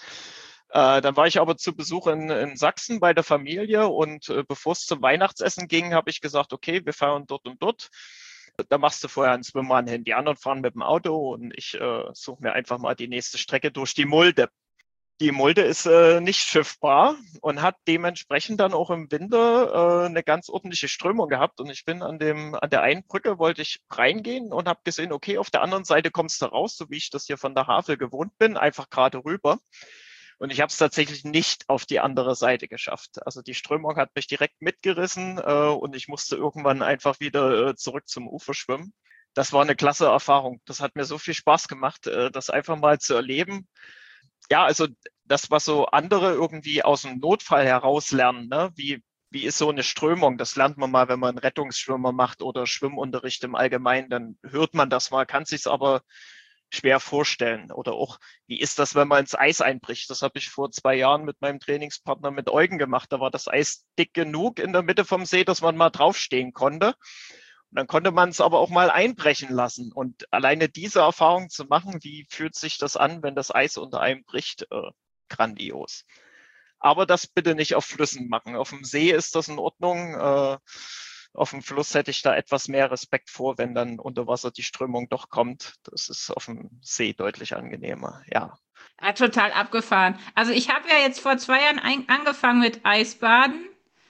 Speaker 3: Äh, dann war ich aber zu Besuch in, in Sachsen bei der Familie und äh, bevor es zum Weihnachtsessen ging, habe ich gesagt, okay, wir fahren dort und dort. Da machst du vorher einen Swimrun hin. Die anderen fahren mit dem Auto und ich äh, suche mir einfach mal die nächste Strecke durch die Mulde. Die Mulde ist äh, nicht schiffbar und hat dementsprechend dann auch im Winter äh, eine ganz ordentliche Strömung gehabt. Und ich bin an dem an der einen Brücke, wollte ich reingehen und habe gesehen, okay, auf der anderen Seite kommst du raus, so wie ich das hier von der Havel gewohnt bin, einfach gerade rüber. Und ich habe es tatsächlich nicht auf die andere Seite geschafft. Also die Strömung hat mich direkt mitgerissen äh, und ich musste irgendwann einfach wieder äh, zurück zum Ufer schwimmen. Das war eine klasse Erfahrung. Das hat mir so viel Spaß gemacht, äh, das einfach mal zu erleben. Ja, also das, was so andere irgendwie aus dem Notfall heraus lernen, ne? Wie, wie ist so eine Strömung? Das lernt man mal, wenn man einen Rettungsschwimmer macht oder Schwimmunterricht im Allgemeinen, dann hört man das mal, kann sich's aber schwer vorstellen. Oder auch, wie ist das, wenn man ins Eis einbricht? Das habe ich vor zwei Jahren mit meinem Trainingspartner mit Eugen gemacht. Da war das Eis dick genug in der Mitte vom See, dass man mal draufstehen konnte. Und dann konnte man es aber auch mal einbrechen lassen. Und alleine diese Erfahrung zu machen, wie fühlt sich das an, wenn das Eis unter einem bricht, äh, grandios. Aber das bitte nicht auf Flüssen machen. Auf dem See ist das in Ordnung. Äh, auf dem Fluss hätte ich da etwas mehr Respekt vor, wenn dann unter Wasser die Strömung doch kommt. Das ist auf dem See deutlich angenehmer, ja.
Speaker 2: Ja, total abgefahren. Also ich habe ja jetzt vor zwei Jahren ein, angefangen mit Eisbaden.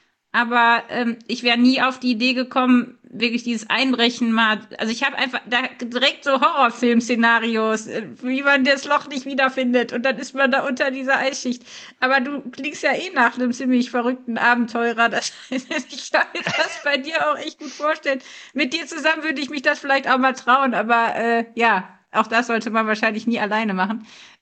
Speaker 2: Aber ähm, ich wäre nie auf die Idee gekommen, wirklich dieses Einbrechen mal. Also ich habe einfach da direkt so Horrorfilm-Szenarios, äh, wie man das Loch nicht wiederfindet und dann ist man da unter dieser Eisschicht. Aber du klingst ja eh nach einem ziemlich verrückten Abenteurer. Das heißt, ich kann mir das bei dir auch echt gut vorstellen. Mit dir zusammen würde ich mich das vielleicht auch mal trauen, aber äh, ja, auch das sollte man wahrscheinlich nie alleine machen.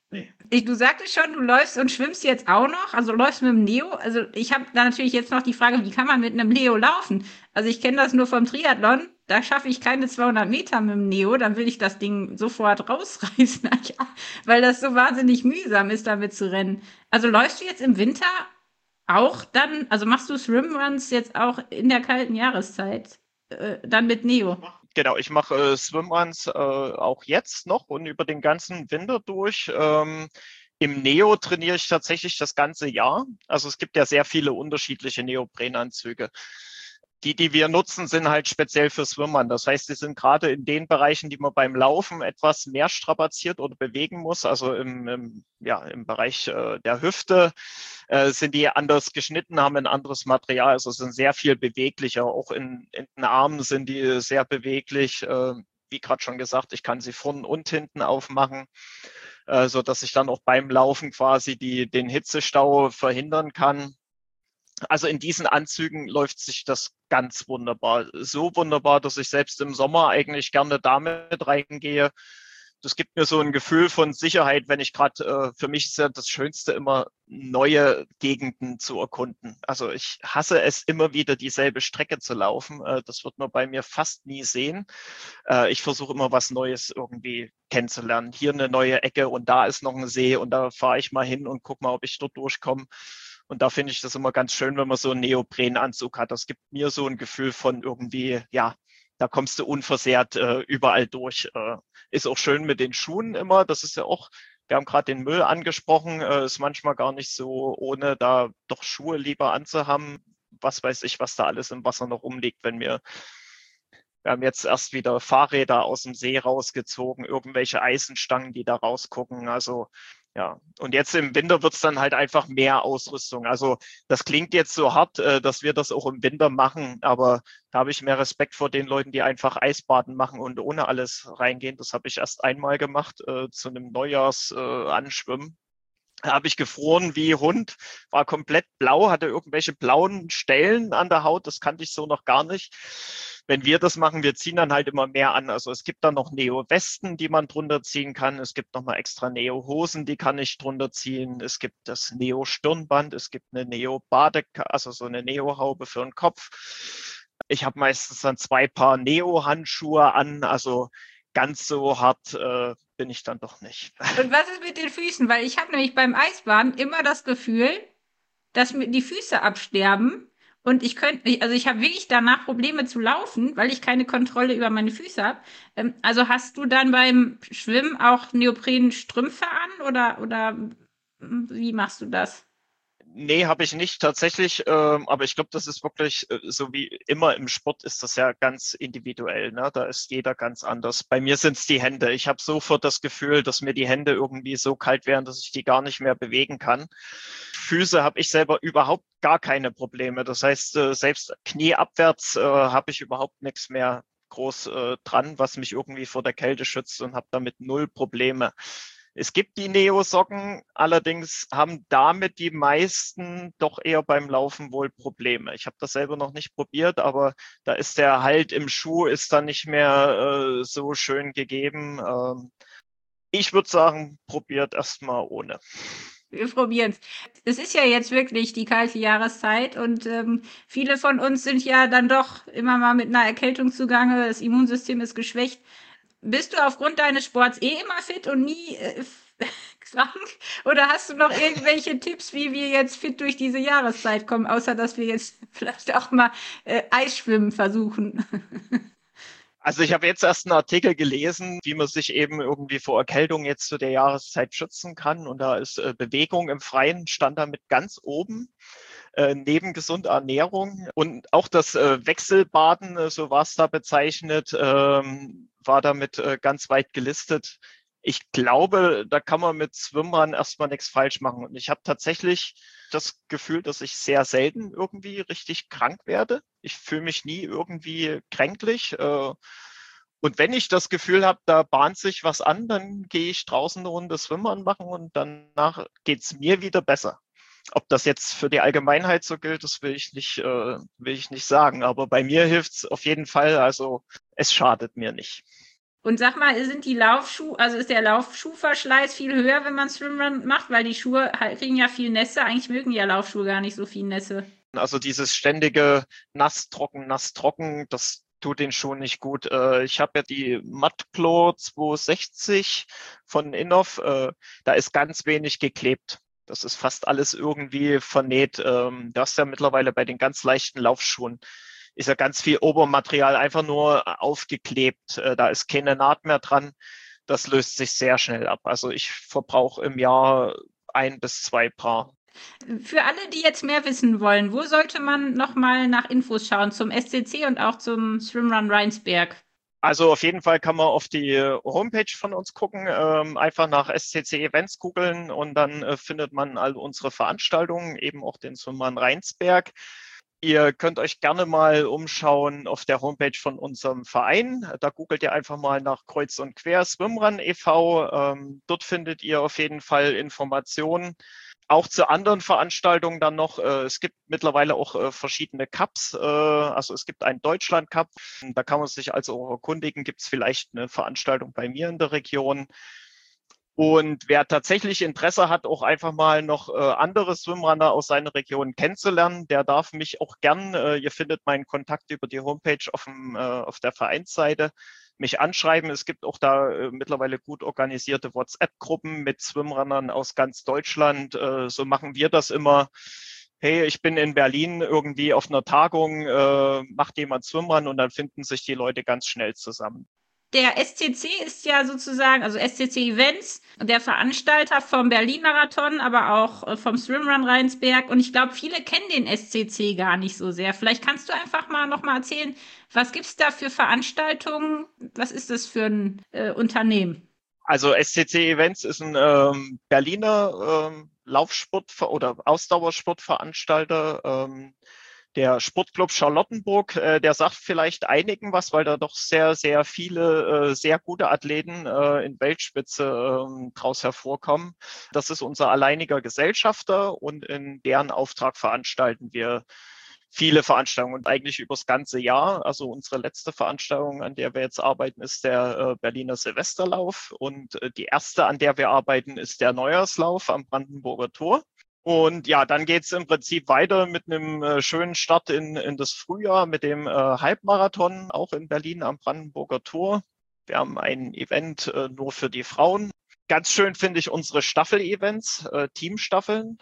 Speaker 2: Ich, du sagtest schon, du läufst und schwimmst jetzt auch noch, also läufst mit dem Neo. Also ich habe da natürlich jetzt noch die Frage, wie kann man mit einem Neo laufen? Also ich kenne das nur vom Triathlon, da schaffe ich keine zweihundert Meter mit dem Neo, dann will ich das Ding sofort rausreißen, weil das so wahnsinnig mühsam ist, damit zu rennen. Also läufst du jetzt im Winter auch dann, also machst du Swimruns jetzt auch in der kalten Jahreszeit, äh, dann mit Neo?
Speaker 3: Genau, ich mache äh, Swimruns äh, auch jetzt noch und über den ganzen Winter durch. Ähm, Im Neo trainiere ich tatsächlich das ganze Jahr. Also es gibt ja sehr viele unterschiedliche Neoprenanzüge. Die, die wir nutzen, sind halt speziell für Schwimmern. Das heißt, die sind gerade in den Bereichen, die man beim Laufen etwas mehr strapaziert oder bewegen muss, also im, im, ja, im Bereich äh, der Hüfte, äh, sind die anders geschnitten, haben ein anderes Material, also sind sehr viel beweglicher. Auch in, in den Armen sind die sehr beweglich. Äh, wie gerade schon gesagt, ich kann sie vorne und hinten aufmachen, äh, so dass ich dann auch beim Laufen quasi die, den Hitzestau verhindern kann. Also in diesen Anzügen läuft sich das ganz wunderbar. So wunderbar, dass ich selbst im Sommer eigentlich gerne damit reingehe. Das gibt mir so ein Gefühl von Sicherheit, wenn ich gerade, äh, für mich ist ja das Schönste immer, neue Gegenden zu erkunden. Also ich hasse es immer wieder, dieselbe Strecke zu laufen. Äh, das wird man bei mir fast nie sehen. Äh, ich versuche immer was Neues irgendwie kennenzulernen. Hier eine neue Ecke und da ist noch ein See und da fahre ich mal hin und gucke mal, ob ich dort durchkomme. Und da finde ich das immer ganz schön, wenn man so einen Neoprenanzug hat. Das gibt mir so ein Gefühl von irgendwie, ja, da kommst du unversehrt äh, überall durch. Äh, ist auch schön mit den Schuhen immer. Das ist ja auch, wir haben gerade den Müll angesprochen, äh, ist manchmal gar nicht so, ohne da doch Schuhe lieber anzuhaben. Was weiß ich, was da alles im Wasser noch rumliegt, wenn wir wir haben jetzt erst wieder Fahrräder aus dem See rausgezogen, irgendwelche Eisenstangen, die da rausgucken. Also ja, und jetzt im Winter wird es dann halt einfach mehr Ausrüstung. Also das klingt jetzt so hart, äh, dass wir das auch im Winter machen, aber da habe ich mehr Respekt vor den Leuten, die einfach Eisbaden machen und ohne alles reingehen. Das habe ich erst einmal gemacht, äh, zu einem Neujahrsanschwimmen. Da habe ich gefroren wie Hund, war komplett blau, hatte irgendwelche blauen Stellen an der Haut, das kannte ich so noch gar nicht. Wenn wir das machen, wir ziehen dann halt immer mehr an. Also es gibt dann noch Neo-Westen, die man drunter ziehen kann. Es gibt nochmal extra Neo-Hosen, die kann ich drunter ziehen. Es gibt das Neo-Stirnband, es gibt eine Neo-Bade, also so eine Neo-Haube für den Kopf. Ich habe meistens dann zwei Paar Neo-Handschuhe an, also ganz so hart äh, bin ich dann doch nicht.
Speaker 2: Und was ist mit den Füßen? Weil ich habe nämlich beim Eisbaden immer das Gefühl, dass mir die Füße absterben. Und ich könnte, also ich habe wirklich danach Probleme zu laufen, weil ich keine Kontrolle über meine Füße habe. Ähm, also hast du dann beim Schwimmen auch Neoprenstrümpfe an oder, oder wie machst du das?
Speaker 3: Nee, habe ich nicht tatsächlich, ähm, aber ich glaube, das ist wirklich, äh, so wie immer im Sport ist das ja ganz individuell, ne? Da ist jeder ganz anders. Bei mir sind es die Hände. Ich habe sofort das Gefühl, dass mir die Hände irgendwie so kalt werden, dass ich die gar nicht mehr bewegen kann. Füße habe ich selber überhaupt gar keine Probleme. Das heißt, äh, selbst knieabwärts äh, habe ich überhaupt nichts mehr groß äh, dran, was mich irgendwie vor der Kälte schützt und habe damit null Probleme. Es gibt die Neo-Socken, allerdings haben damit die meisten doch eher beim Laufen wohl Probleme. Ich habe das selber noch nicht probiert, aber da ist der Halt im Schuh ist dann nicht mehr äh, so schön gegeben. Ähm, ich würde sagen, probiert erstmal ohne.
Speaker 2: Wir probieren es. Es ist ja jetzt wirklich die kalte Jahreszeit und ähm, viele von uns sind ja dann doch immer mal mit einer Erkältung zugange. Das Immunsystem ist geschwächt. Bist du aufgrund deines Sports eh immer fit und nie äh, krank? Oder hast du noch irgendwelche Tipps, wie wir jetzt fit durch diese Jahreszeit kommen, außer dass wir jetzt vielleicht auch mal äh, Eisschwimmen versuchen?
Speaker 3: Also ich habe jetzt erst einen Artikel gelesen, wie man sich eben irgendwie vor Erkältung jetzt zu der Jahreszeit schützen kann. Und da ist äh, Bewegung im Freien stand damit ganz oben, äh, neben gesunder Ernährung. Und auch das äh, Wechselbaden, äh, so war es da bezeichnet, ähm, war damit äh, ganz weit gelistet. Ich glaube, da kann man mit Schwimmern erstmal nichts falsch machen. Und ich habe tatsächlich das Gefühl, dass ich sehr selten irgendwie richtig krank werde. Ich fühle mich nie irgendwie kränklich. Äh, und wenn ich das Gefühl habe, da bahnt sich was an, dann gehe ich draußen eine Runde Schwimmern machen und danach geht es mir wieder besser. Ob das jetzt für die Allgemeinheit so gilt, das will ich nicht, äh, will ich nicht sagen. Aber bei mir hilft es auf jeden Fall. Also es schadet mir nicht.
Speaker 2: Und sag mal, sind die Laufschuhe, also ist der Laufschuhverschleiß viel höher, wenn man Swimrun macht? Weil die Schuhe halt, kriegen ja viel Nässe. Eigentlich mögen ja Laufschuhe gar nicht so viel Nässe.
Speaker 3: Also dieses ständige nass, trocken, nass, trocken, das tut den Schuh nicht gut. Ich habe ja die Mudclaw zweihundertsechzig von Inhoff. Da ist ganz wenig geklebt. Das ist fast alles irgendwie vernäht. Du hast ja mittlerweile bei den ganz leichten Laufschuhen ist ja ganz viel Obermaterial einfach nur aufgeklebt. Da ist keine Naht mehr dran. Das löst sich sehr schnell ab. Also ich verbrauche im Jahr ein bis zwei Paar.
Speaker 2: Für alle, die jetzt mehr wissen wollen, wo sollte man nochmal nach Infos schauen zum S C C und auch zum Swimrun Rheinsberg?
Speaker 3: Also auf jeden Fall kann man auf die Homepage von uns gucken, ähm, einfach nach S C C Events googeln und dann äh, findet man all unsere Veranstaltungen, eben auch den Swimrun Rheinsberg. Ihr könnt euch gerne mal umschauen auf der Homepage von unserem Verein. Da googelt ihr einfach mal nach Kreuz und Quer Swimrun e V. Ähm, dort findet ihr auf jeden Fall Informationen. Auch zu anderen Veranstaltungen dann noch. Äh, es gibt mittlerweile auch äh, verschiedene Cups. Äh, also es gibt einen Deutschland Cup. Da kann man sich also auch erkundigen. Gibt es vielleicht eine Veranstaltung bei mir in der Region? Und wer tatsächlich Interesse hat, auch einfach mal noch äh, andere Swimrunner aus seiner Region kennenzulernen, der darf mich auch gern, äh, ihr findet meinen Kontakt über die Homepage auf, dem, äh, auf der Vereinsseite, mich anschreiben. Es gibt auch da äh, mittlerweile gut organisierte WhatsApp-Gruppen mit Swimrunnern aus ganz Deutschland. Äh, so machen wir das immer. Hey, ich bin in Berlin irgendwie auf einer Tagung, äh, macht jemand Swimrun und dann finden sich die Leute ganz schnell zusammen.
Speaker 2: Der S C C ist ja sozusagen, also S C C Events, der Veranstalter vom Berlin-Marathon, aber auch vom Swimrun Rheinsberg. Und ich glaube, viele kennen den S C C gar nicht so sehr. Vielleicht kannst du einfach mal noch mal erzählen, was gibt es da für Veranstaltungen? Was ist das für ein äh, Unternehmen?
Speaker 3: Also S C C Events ist ein ähm, Berliner ähm, Laufsport- oder Ausdauersportveranstalter. Ähm, Der Sportclub Charlottenburg, äh, der sagt vielleicht einigen was, weil da doch sehr, sehr viele, äh, sehr gute Athleten äh, in Weltspitze äh, draus hervorkommen. Das ist unser alleiniger Gesellschafter und in deren Auftrag veranstalten wir viele Veranstaltungen und eigentlich übers ganze Jahr. Also unsere letzte Veranstaltung, an der wir jetzt arbeiten, ist der äh, Berliner Silvesterlauf und äh, die erste, an der wir arbeiten, ist der Neujahrslauf am Brandenburger Tor. Und ja, dann geht's im Prinzip weiter mit einem äh, schönen Start in, in das Frühjahr mit dem äh, Halbmarathon, auch in Berlin am Brandenburger Tor. Wir haben ein Event äh, nur für die Frauen. Ganz schön finde ich unsere Staffel-Events, äh, Teamstaffeln.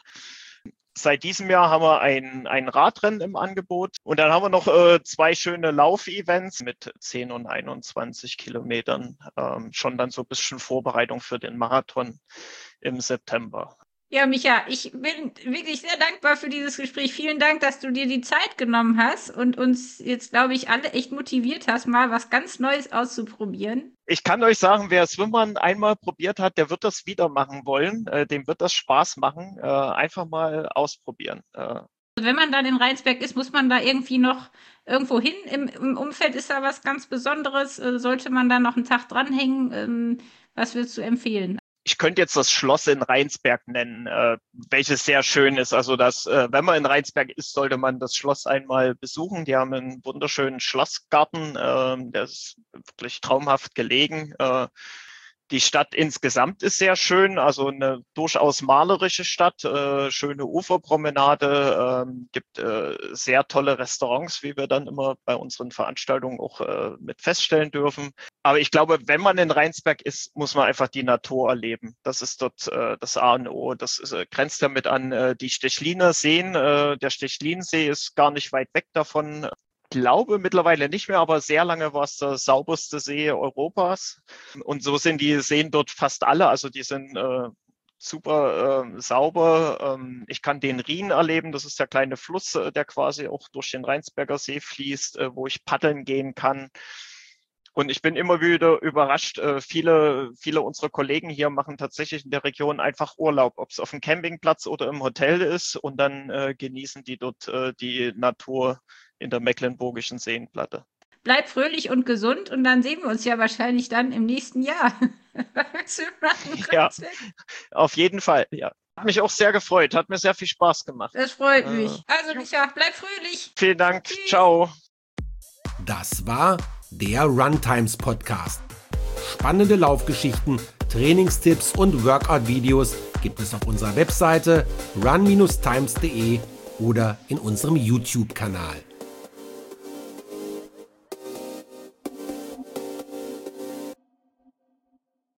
Speaker 3: Seit diesem Jahr haben wir ein, ein Radrennen im Angebot. Und dann haben wir noch äh, zwei schöne Laufevents mit zehn und einundzwanzig Kilometern. Ähm, schon dann so ein bisschen Vorbereitung für den Marathon im September.
Speaker 2: Ja, Micha, ich bin wirklich sehr dankbar für dieses Gespräch. Vielen Dank, dass du dir die Zeit genommen hast und uns jetzt, glaube ich, alle echt motiviert hast, mal was ganz Neues auszuprobieren.
Speaker 3: Ich kann euch sagen, wer Swimrun einmal probiert hat, der wird das wieder machen wollen. Äh, dem wird das Spaß machen. Äh, einfach mal ausprobieren. Äh.
Speaker 2: Wenn man dann in Rheinsberg ist, muss man da irgendwie noch irgendwo hin. Im, im Umfeld ist da was ganz Besonderes. Äh, sollte man da noch einen Tag dranhängen? Ähm, was würdest du empfehlen?
Speaker 3: Ich könnte jetzt das Schloss in Rheinsberg nennen, äh, welches sehr schön ist. Also, dass, äh, wenn man in Rheinsberg ist, sollte man das Schloss einmal besuchen. Die haben einen wunderschönen Schlossgarten. Äh, der ist wirklich traumhaft gelegen. Äh, Die Stadt insgesamt ist sehr schön, also eine durchaus malerische Stadt, äh, schöne Uferpromenade, äh, gibt äh, sehr tolle Restaurants, wie wir dann immer bei unseren Veranstaltungen auch äh, mit feststellen dürfen. Aber ich glaube, wenn man in Rheinsberg ist, muss man einfach die Natur erleben. Das ist dort äh, das A und O. Das ist, äh, grenzt damit an äh, die Stechliner Seen. Äh, der Stechlinsee ist gar nicht weit weg davon. Ich glaube mittlerweile nicht mehr, aber sehr lange war es der sauberste See Europas. Und so sind die Seen dort fast alle. Also die sind äh, super äh, sauber. Ähm, ich kann den Rhin erleben. Das ist der kleine Fluss, äh, der quasi auch durch den Rheinsberger See fließt, äh, wo ich paddeln gehen kann. Und ich bin immer wieder überrascht. Äh, viele, viele unserer Kollegen hier machen tatsächlich in der Region einfach Urlaub, ob es auf dem Campingplatz oder im Hotel ist. Und dann äh, genießen die dort äh, die Natur in der Mecklenburgischen Seenplatte.
Speaker 2: Bleib fröhlich und gesund und dann sehen wir uns ja wahrscheinlich dann im nächsten Jahr.
Speaker 3: Ja, auf jeden Fall, ja. Hat mich auch sehr gefreut, hat mir sehr viel Spaß gemacht.
Speaker 2: Das freut mich. Also Micha, bleib fröhlich.
Speaker 3: Vielen Dank, ciao.
Speaker 1: Das war der Runtimes Podcast. spannende Laufgeschichten, Trainingstipps und Workout-Videos gibt es auf unserer Webseite run Bindestrich times punkt de oder in unserem YouTube-Kanal.